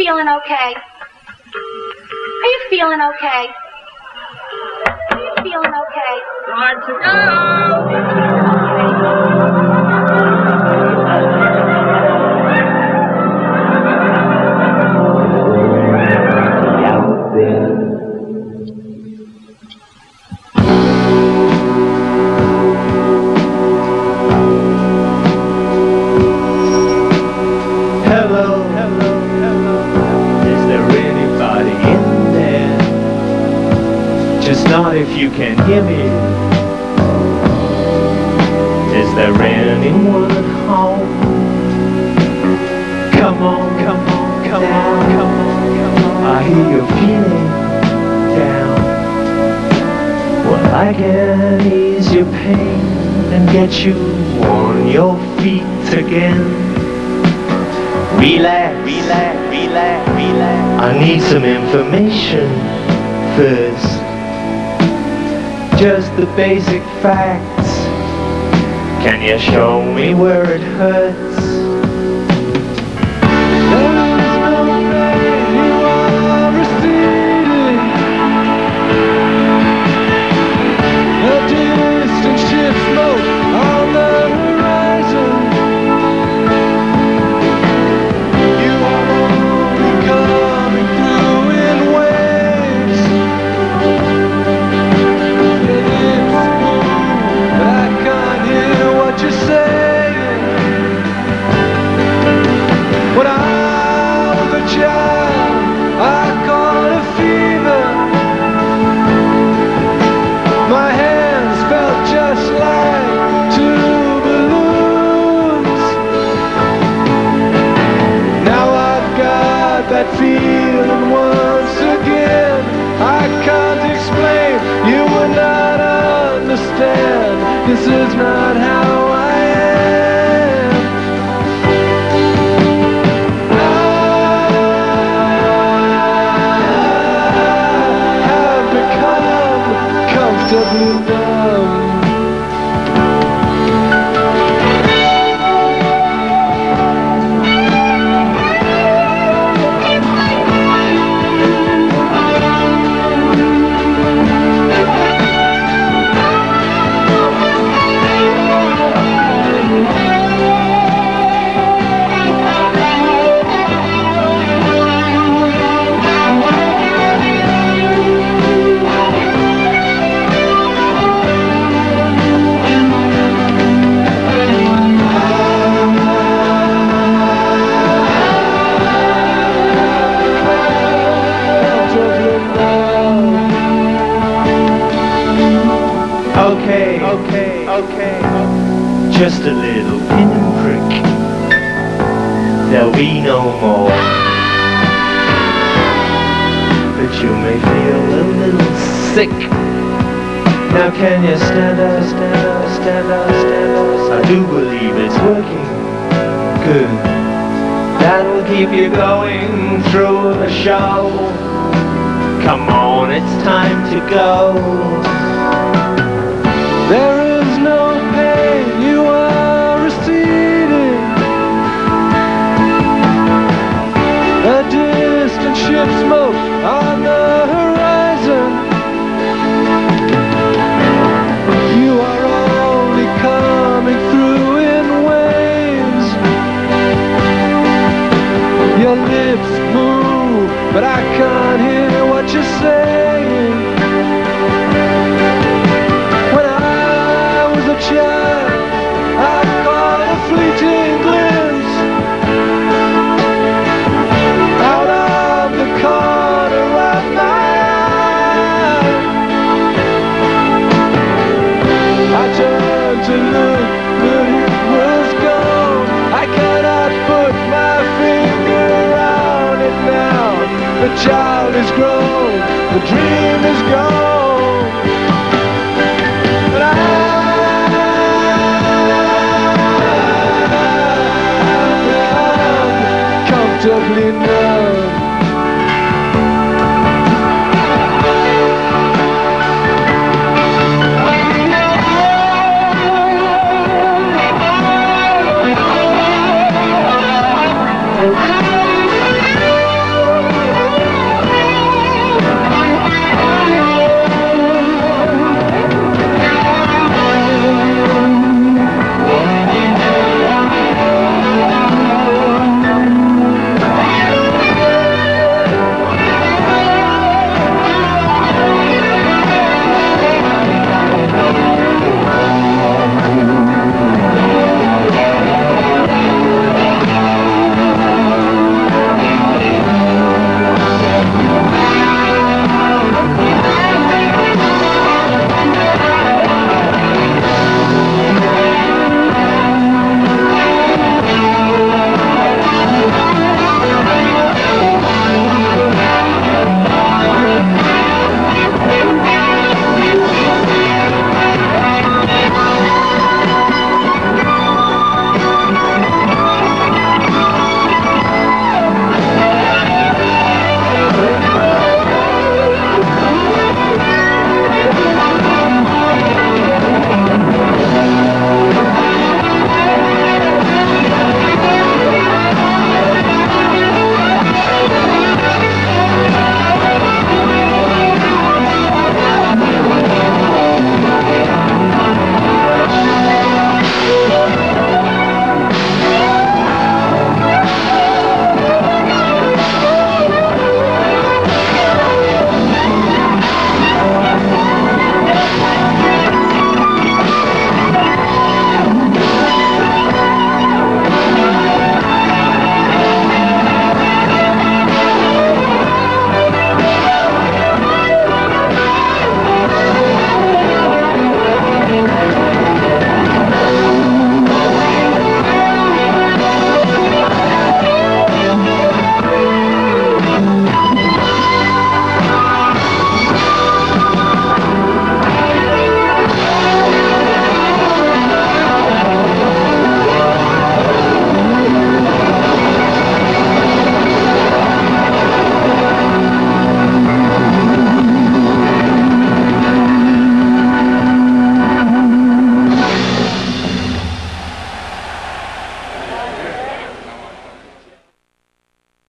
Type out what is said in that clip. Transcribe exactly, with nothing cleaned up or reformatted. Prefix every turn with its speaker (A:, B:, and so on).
A: feeling okay? Are you feeling okay? Are you feeling okay?
B: Time to go!
C: Not if you can hear me. Is there anyone at home? Come on, come on, come on, come on, come on. I hear you're feeling down. Well, I can ease your pain and get you on your feet again. Relax, relax, relax, relax. I need some information first. Just the basic facts. Can you show me where it hurts? There is no pain, you are receding. A distant ship smoke on the horizon. You are only coming through in waves. When I was a child, I caught a fever. My hands felt just like two balloons. Now I've got that feeling once again. I can't explain, you would not understand. This is not how I am. Comfortably numb. Okay, okay, okay, just a little pinprick. There'll be no more. But you may feel a little sick. Now can you stand up, stand up, stand up, stand up? I do believe it's working good. That'll keep you going through the show. Come on, it's time to go. There is no pain, you are receding. A distant ship smoke on the horizon. You are only coming through in waves. Your lips move, but I can't hear what you're saying. Child, I caught a fleeting glimpse out of the corner of my eye. I turned to look, but it was gone. I cannot put my finger around it now. The child is grown, the dream is gone.